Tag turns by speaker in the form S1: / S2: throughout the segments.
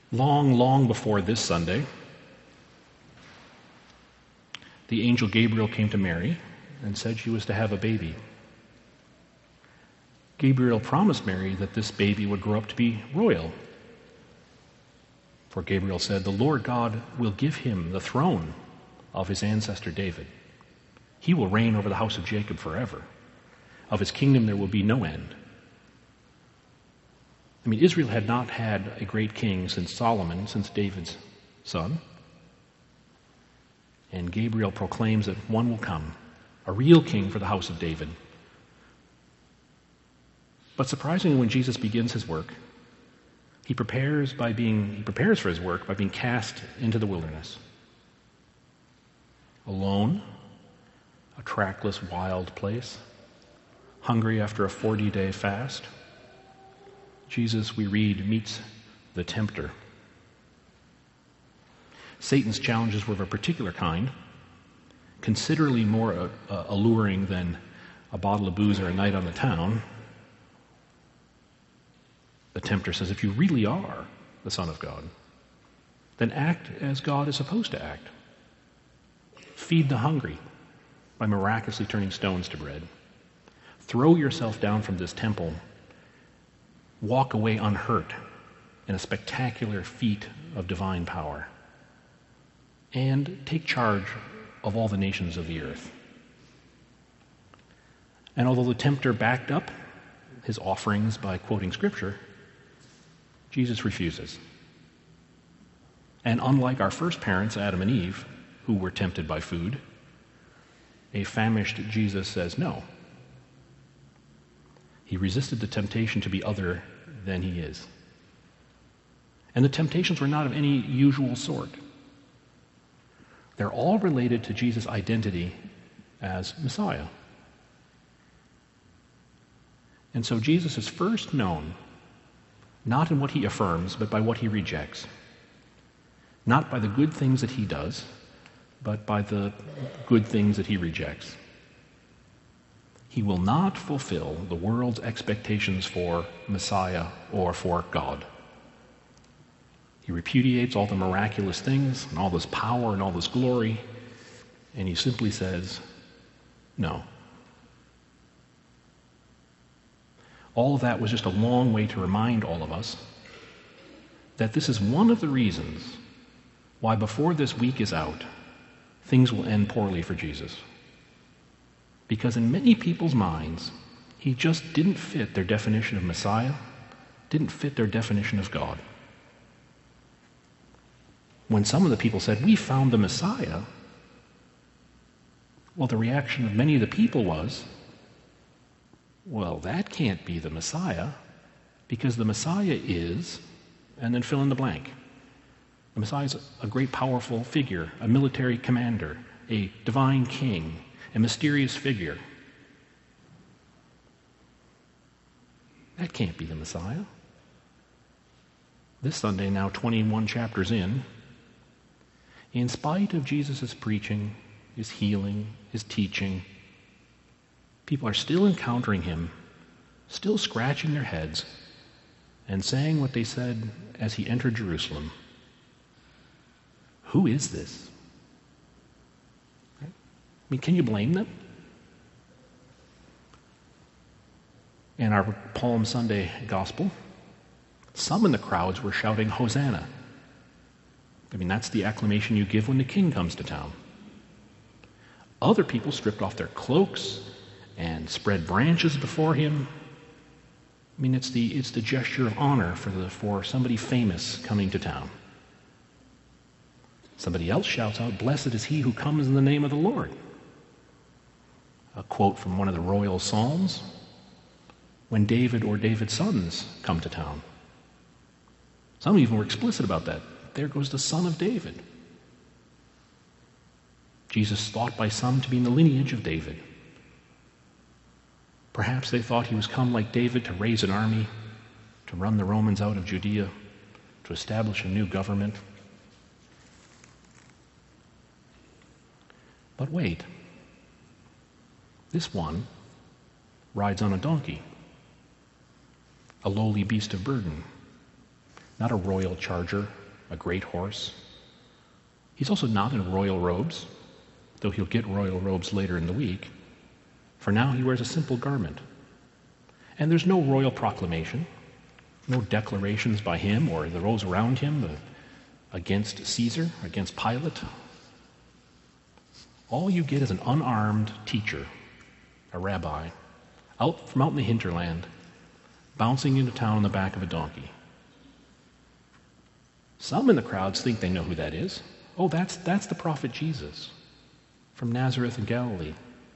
S1: Long, long before this Sunday, the angel Gabriel came to Mary and said she was to have a baby. Gabriel promised Mary that this baby would grow up to be royal. For Gabriel said, "The Lord God will give him the throne of his ancestor David. He will reign over the house of Jacob forever. Of his kingdom there will be no end." I mean, Israel had not had a great king since Solomon, since David's son. And Gabriel proclaims that one will come, a real king for the house of David. But surprisingly, when Jesus begins his work, he prepares for his work by being cast into the wilderness. Alone, a trackless, wild place, hungry after a 40-day fast, Jesus, we read, meets the tempter. Satan's challenges were of a particular kind, considerably more alluring than a bottle of booze or a night on the town. The tempter says, if you really are the Son of God, then act as God is supposed to act. Feed the hungry by miraculously turning stones to bread. Throw yourself down from this temple. Walk away unhurt in a spectacular feat of divine power. And take charge of all the nations of the earth. And although the tempter backed up his offerings by quoting Scripture, Jesus refuses. And unlike our first parents, Adam and Eve, who were tempted by food, a famished Jesus says no. He resisted the temptation to be other than he is. And the temptations were not of any usual sort. They're all related to Jesus' identity as Messiah. And so Jesus is first known not in what he affirms, but by what he rejects. Not by the good things that he does, but by the good things that he rejects. He will not fulfill the world's expectations for Messiah or for God. He repudiates all the miraculous things and all this power and all this glory, and he simply says, no. All of that was just a long way to remind all of us that this is one of the reasons why before this week is out, things will end poorly for Jesus. Because in many people's minds, he just didn't fit their definition of Messiah, didn't fit their definition of God. When some of the people said, "We found the Messiah," well, the reaction of many of the people was, well, that can't be the Messiah, because the Messiah is, and then fill in the blank. The Messiah is a great powerful figure, a military commander, a divine king, a mysterious figure. That can't be the Messiah. This Sunday, now 21 chapters in spite of Jesus' preaching, his healing, his teaching, people are still encountering him, still scratching their heads, and saying what they said as he entered Jerusalem. Who is this? I mean, can you blame them? In our Palm Sunday gospel, some in the crowds were shouting, "Hosanna." I mean, that's the acclamation you give when the king comes to town. Other people stripped off their cloaks and spread branches before him. I mean, it's the gesture of honor for somebody famous coming to town. Somebody else shouts out, "Blessed is he who comes in the name of the Lord." A quote from one of the royal psalms, when David or David's sons come to town. Some even were explicit about that. There goes the son of David. Jesus thought by some to be in the lineage of David. Perhaps they thought he was come like David to raise an army, to run the Romans out of Judea, to establish a new government. But wait, this one rides on a donkey, a lowly beast of burden. not a royal charger, a great horse. He's also not in royal robes, though he'll get royal robes later in the week. For now, he wears a simple garment. And there's no royal proclamation, no declarations by him or those around him against Caesar, against Pilate. All you get is an unarmed teacher, a rabbi, out in the hinterland, bouncing into town on the back of a donkey. Some in the crowds think they know who that is. Oh, that's the prophet Jesus from Nazareth in Galilee.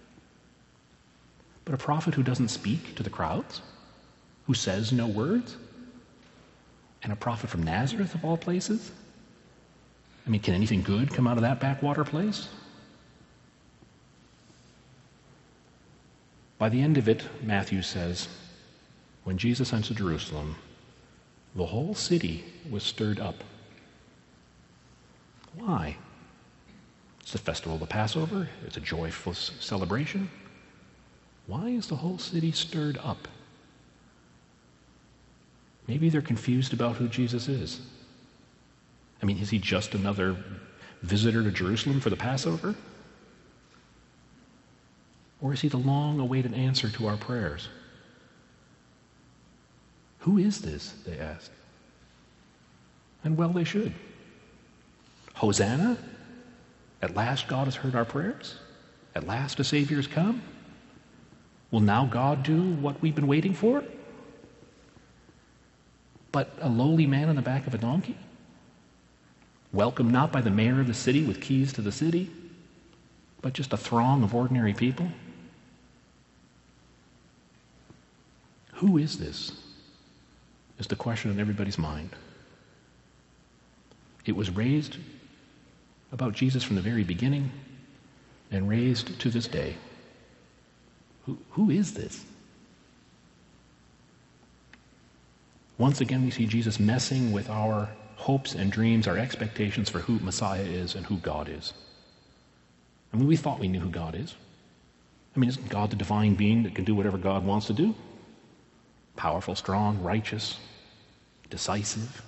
S1: But a prophet who doesn't speak to the crowds, who says no words, and a prophet from Nazareth of all places? I mean, can anything good come out of that backwater place? By the end of it, Matthew says, when Jesus entered Jerusalem, the whole city was stirred up. Why? It's the festival of the Passover. It's a joyful celebration. Why is the whole city stirred up? Maybe they're confused about who Jesus is. I mean, is he just another visitor to Jerusalem for the Passover? Or is he the long-awaited answer to our prayers? Who is this, they ask. And well, they should. Hosanna? At last God has heard our prayers? At last a Savior has come? Will now God do what we've been waiting for? But a lowly man on the back of a donkey? Welcomed not by the mayor of the city with keys to the city, but just a throng of ordinary people? Who is this? Is the question in everybody's mind. It was raised about Jesus from the very beginning and raised to this day. Who is this? Once again, we see Jesus messing with our hopes and dreams, our expectations for who Messiah is and who God is. I mean, we thought we knew who God is. I mean, isn't God the divine being that can do whatever God wants to do? Powerful, strong, righteous, decisive.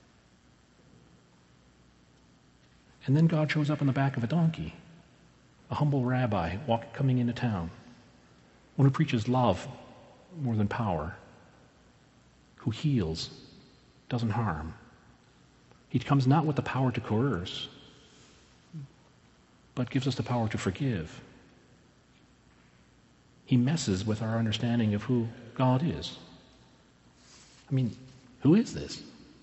S1: And then God shows up on the back of a donkey, a humble rabbi coming into town, one who preaches love more than power, who heals, doesn't harm. He comes not with the power to coerce, but gives us the power to forgive. He messes with our understanding of who God is. I mean, who is this?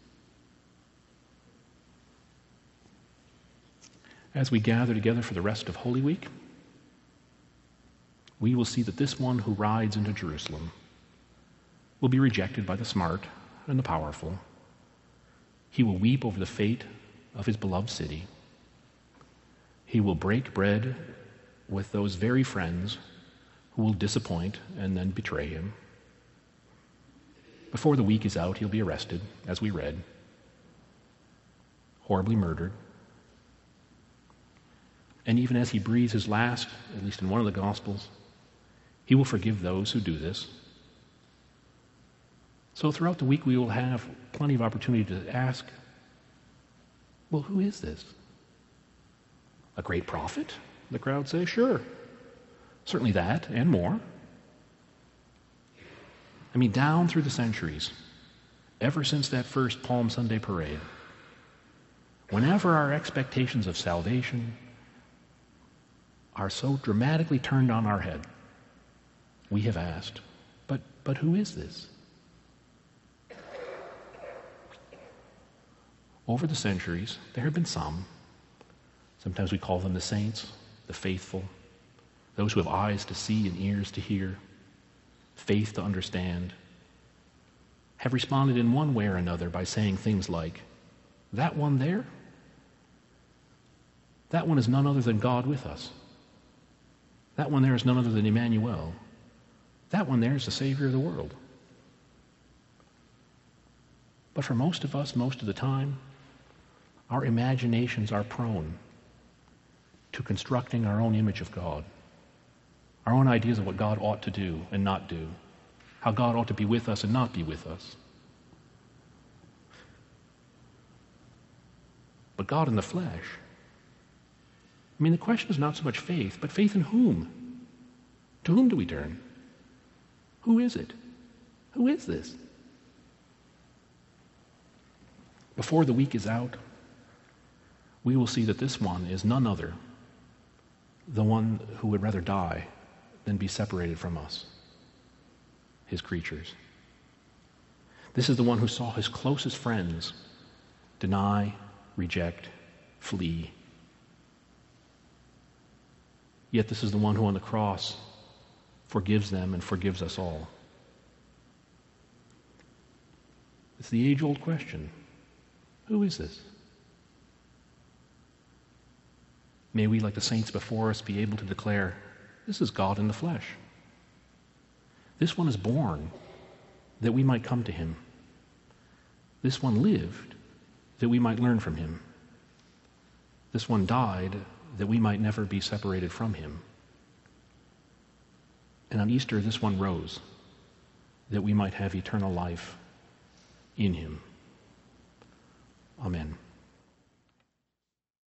S1: As we gather together for the rest of Holy Week, we will see that this one who rides into Jerusalem will be rejected by the smart and the powerful. He will weep over the fate of his beloved city. He will break bread with those very friends who will disappoint and then betray him. Before the week is out, he'll be arrested, as we read, horribly murdered. And even as he breathes his last, at least in one of the Gospels, he will forgive those who do this. So throughout the week, we will have plenty of opportunity to ask, well, who is this? A great prophet? The crowd says, sure. Certainly that and more. I mean, down through the centuries, ever since that first Palm Sunday parade, whenever our expectations of salvation are so dramatically turned on our head, we have asked, but who is this? Over the centuries, there have been some. Sometimes we call them the saints, the faithful, those who have eyes to see and ears to hear, faith to understand, have responded in one way or another by saying things like, that one there, that one is none other than God with us. That one there is none other than Emmanuel. That one there is the Savior of the world. But for most of us, most of the time, our imaginations are prone to constructing our own image of God, our own ideas of what God ought to do and not do, how God ought to be with us and not be with us. but God in the flesh. I mean, the question is not so much faith, but faith in whom? To whom do we turn? Who is it? Who is this? Before the week is out, we will see that this one is none other, the one who would rather die than be separated from us, his creatures. This is the one who saw his closest friends deny, reject, flee. Yet this is the one who on the cross forgives them and forgives us all. It's the age-old question. Who is this? May we, like the saints before us, be able to declare, this is God in the flesh. This one is born that we might come to him. This one lived that we might learn from him. This one died that we might never be separated from him. And on Easter, this one rose that we might have eternal life in him. Amen.